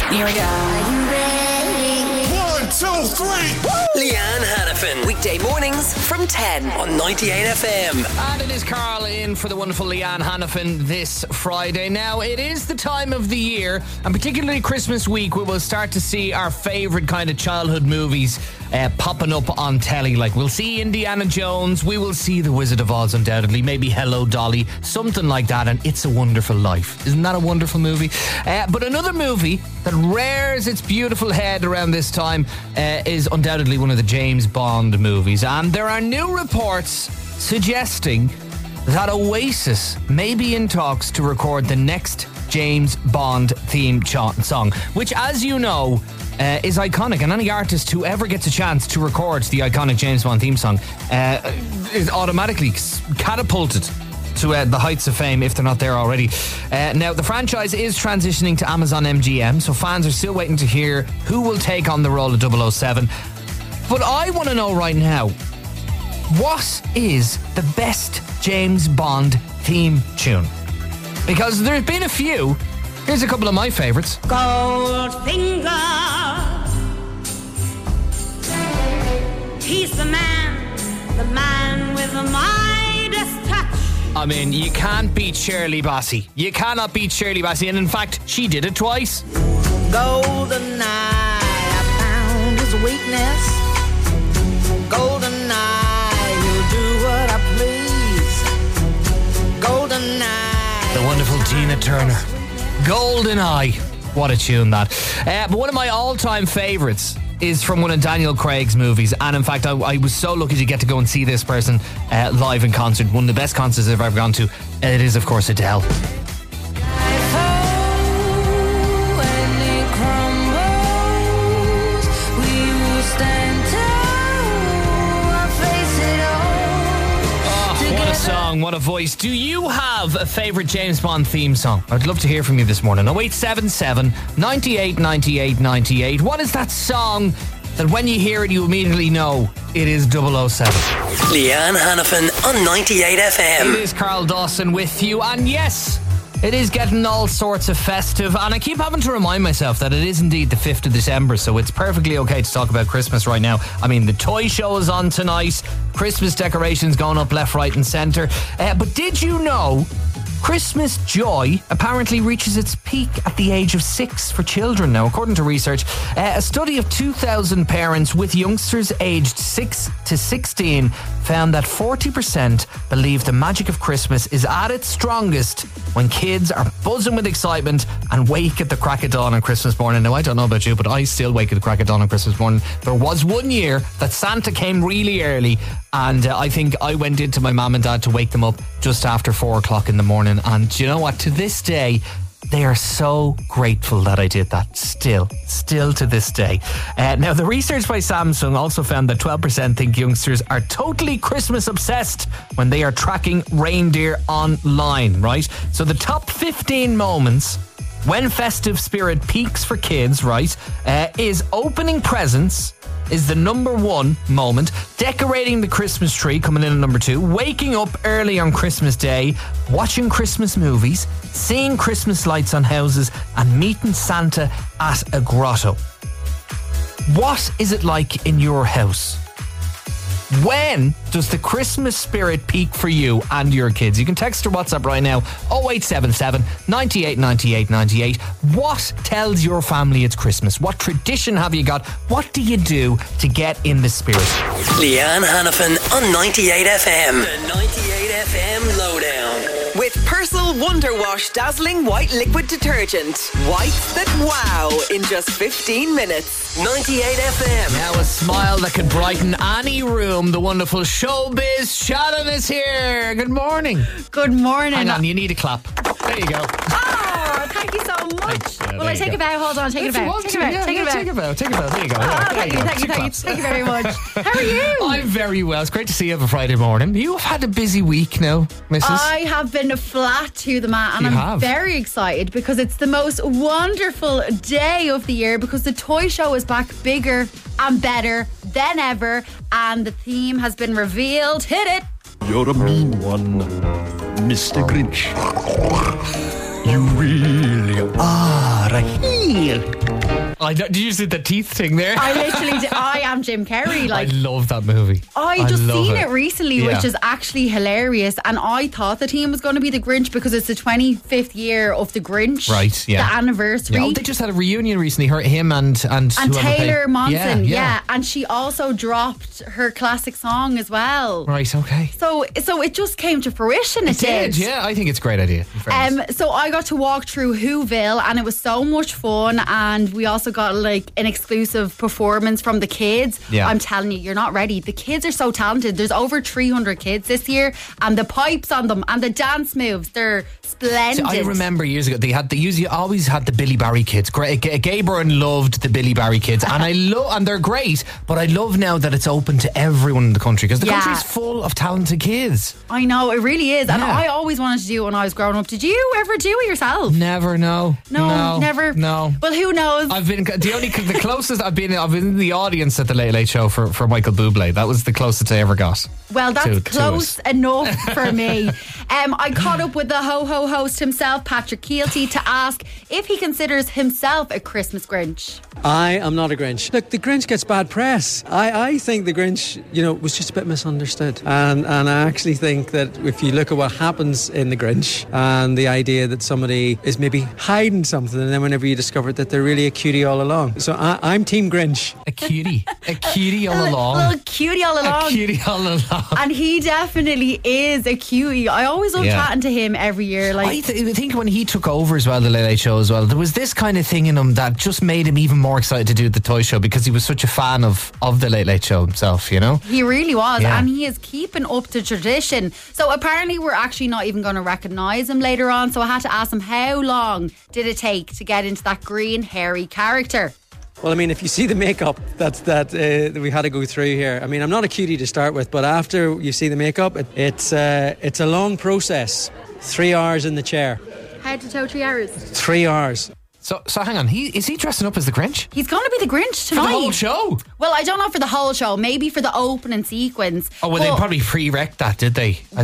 Here we go. Are you ready? 1, 2, 3. Leanne Hannafin. Weekday mornings from 10 on 98 FM. And it is Carl in for the wonderful Leanne Hannafin this Friday. Now, it is the time of the year, and particularly Christmas week, we will start to see our favourite kind of childhood movies popping up on telly. Like, we'll see Indiana Jones, we will see The Wizard of Oz undoubtedly, maybe Hello Dolly, something like that, and It's a Wonderful Life. Isn't that a wonderful movie? But another movie that rears its beautiful head around this time is undoubtedly one of the James Bond movies. And there are new reports suggesting that Oasis may be in talks to record the next James Bond theme song, which, as you know, is iconic, and any artist who ever gets a chance to record the iconic James Bond theme song is automatically catapulted to the heights of fame if they're not there already. Now, the franchise is transitioning to Amazon MGM, so fans are still waiting to hear who will take on the role of 007. But I want to know right now, what is the best James Bond theme tune? Because there's been a few. Here's a couple of my favourites. Goldfinger, he's the man with the Midas touch. I mean, you can't beat Shirley Bassey. You cannot beat Shirley Bassey, and in fact, she did it twice. Golden eye, I found his weakness. Golden eye, he'll do what I please. Golden eye. The wonderful Tina Turner. Golden Eye. What a tune that. But one of my all-time favourites is from one of Daniel Craig's movies, and in fact I was so lucky to get to go and see this person live in concert. One of the best concerts I've ever gone to. It is, of course, Adele. Song, what a voice. Do you have a favourite James Bond theme song? I'd love to hear from you this morning. 0877 98 98 98. What is that song that when you hear it you immediately know it is 007? Leanne Hannafin on 98 FM. It is Carl Dawson with you, and yes, it is getting all sorts of festive, and I keep having to remind myself that it is indeed the 5th of December, so it's perfectly okay to talk about Christmas right now. I mean, the toy show is on tonight, Christmas decorations going up left, right and centre. But did you know Christmas joy apparently reaches its peak at the age of 6 for children? Now, according to research, a study of 2,000 parents with youngsters aged 6 to 16 found that 40% believe the magic of Christmas is at its strongest when kids are buzzing with excitement and wake at the crack of dawn on Christmas morning. Now, I don't know about you, but I still wake at the crack of dawn on Christmas morning. There was one year that Santa came really early, and I think I went into my mum and dad to wake them up just after 4 o'clock in the morning. And you know what? To this day, they are so grateful that I did that. Still to this day. Now, the research by Samsung also found that 12% think youngsters are totally Christmas obsessed when they are tracking reindeer online, right? So the top 15 moments when festive spirit peaks for kids, right, is opening presents is the number 1 moment, decorating the Christmas tree coming in at number 2, waking up early on Christmas Day, watching Christmas movies, seeing Christmas lights on houses, and meeting Santa at a grotto. What is it like in your house? When does the Christmas spirit peak for you and your kids? You can text or WhatsApp right now, 0877 98 98 98. What tells your family it's Christmas? What tradition have you got? What do you do to get in the spirit? Leanne Hannafin on 98 FM. The 98 FM Lowdown. With Persil Wonder Wash Dazzling White Liquid Detergent. Whites that wow in just 15 minutes. 98 FM. Now a smile that could brighten any room. The wonderful Showbiz Shannon is here. Good morning. Good morning. Hang on, you need a clap. There you go. Oh, thank you so much. Will I take a bow? Hold on, take a bow. Take a bow. Take a bow. There you go. Thank you very much. How are you? I'm very well. It's great to see you on a Friday morning. You have had a busy week now, Mrs. I have been flat to the mat, and I'm very excited because it's the most wonderful day of the year because the toy show is back bigger and better than ever, and the theme has been revealed. Hit it. You're a mean one, Mr. Grinch. You really are a heel. Did you see the teeth thing there? I literally did. I am Jim Carrey. Like, I love that movie. I just seen it recently, which is actually hilarious. And I thought the team was going to be the Grinch because it's the 25th year of the Grinch. Right, yeah. The anniversary. Yeah, they just had a reunion recently. Him and Taylor Momsen. Yeah. And she also dropped her classic song as well. Right, okay. So it just came to fruition. It did. Yeah, I think it's a great idea. So I got to walk through Whoville and it was so much fun, and we also got like an exclusive performance from the kids. Yeah. I'm telling you, you're not ready. The kids are so talented. There's over 300 kids this year, and the pipes on them and the dance moves, they're splendid. I remember years ago they usually always had the Billy Barry kids. Gabriel loved the Billy Barry kids, and and they're great. But I love now that it's open to everyone in the country, because the country's full of talented kids. I know, it really is. And I always wanted to do it when I was growing up. Did you ever do it yourself? Never. No, never. No. Well, who knows? I've been the closest I've been in the audience at the Late Late Show for Michael Bublé. That was the closest I ever got. Well, that's close enough for me. I caught up with the ho-ho host himself, Patrick Keelty, to ask if he considers himself a Christmas Grinch. I am not a Grinch. Look, the Grinch gets bad press. I think the Grinch, was just a bit misunderstood. And I actually think that if you look at what happens in the Grinch and the idea that somebody is maybe hiding something, and then whenever you discover that they're really a cutie all along. So I'm Team Grinch. A cutie all along. A little cutie all along. A cutie all along. And he definitely is a cutie. I always love chatting to him every year. Like, I think when he took over as well, the Late Late Show as well, there was this kind of thing in him that just made him even more excited to do the toy show, because he was such a fan of the Late Late Show himself, He really was, and he is keeping up the tradition. So apparently we're actually not even going to recognise him later on, so I had to ask him how long did it take to get into that green hairy character. Well, I mean, if you see the makeup that we had to go through here, I mean, I'm not a cutie to start with, but after you see the makeup, it's a long process. 3 hours in the chair. Head to toe 3 hours. 3 hours. So hang on, is he dressing up as the Grinch? He's going to be the Grinch tonight. For the whole show? Well, I don't know for the whole show. Maybe for the opening sequence. Oh, well, they probably pre-recced that, did they? I'd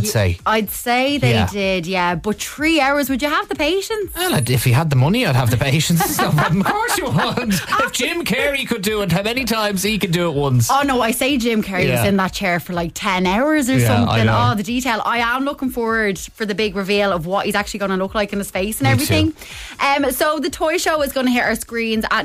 say they did, yeah. But 3 hours, would you have the patience? Well, if he had the money, I'd have the patience. No problem. Of course you would. If Jim Carrey could do it how many times, he could do it once. Oh, no, I say Jim Carrey was in that chair for like 10 hours or something. Oh, the detail. I am looking forward for the big reveal of what he's actually going to look like in his face and everything. So the toy show is going to hit our screens at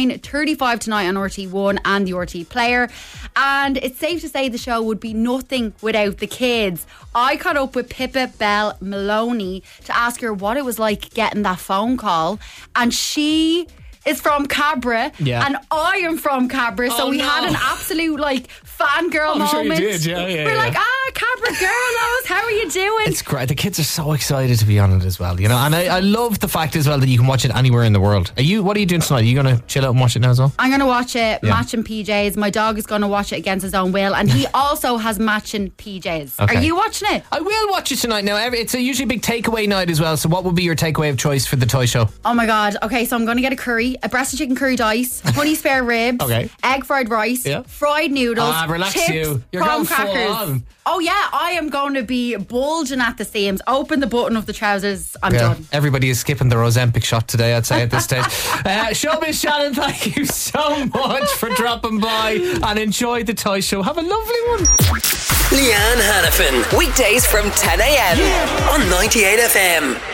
9:35 tonight on RT1 and the RT Player, and it's safe to say the show would be nothing without the kids. I caught up with Pippa Bell Maloney to ask her what it was like getting that phone call, and she is from Cabra and I am from Cabra, so we had an absolute fangirl moment. Sure you did, yeah. We're like, Cabra girlos, how are you doing? It's great. The kids are so excited to be on it as well, and I love the fact as well that you can watch it anywhere in the world. What are you doing tonight? Are you going to chill out and watch it now as well? I'm going to watch it matching PJs. My dog is going to watch it against his own will, and he also has matching PJs. Okay. Are you watching it? I will watch it tonight now. It's usually a big takeaway night as well, so what would be your takeaway of choice for the toy show? Oh my god, okay, so I'm going to get a curry, a breast and chicken curry dice, honey spare ribs, egg fried rice, fried noodles, relax chips, you. You're prawn going full crackers. on. Oh yeah, I am going to be bulging at the seams. Open the button of the trousers. I'm done. Everybody is skipping the Ozempic shot today, I'd say, at this stage. Showbiz Shannon, thank you so much for dropping by, and enjoy the toy show. Have a lovely one. Leanne Hannafin. Weekdays from 10 a.m. on 98 FM.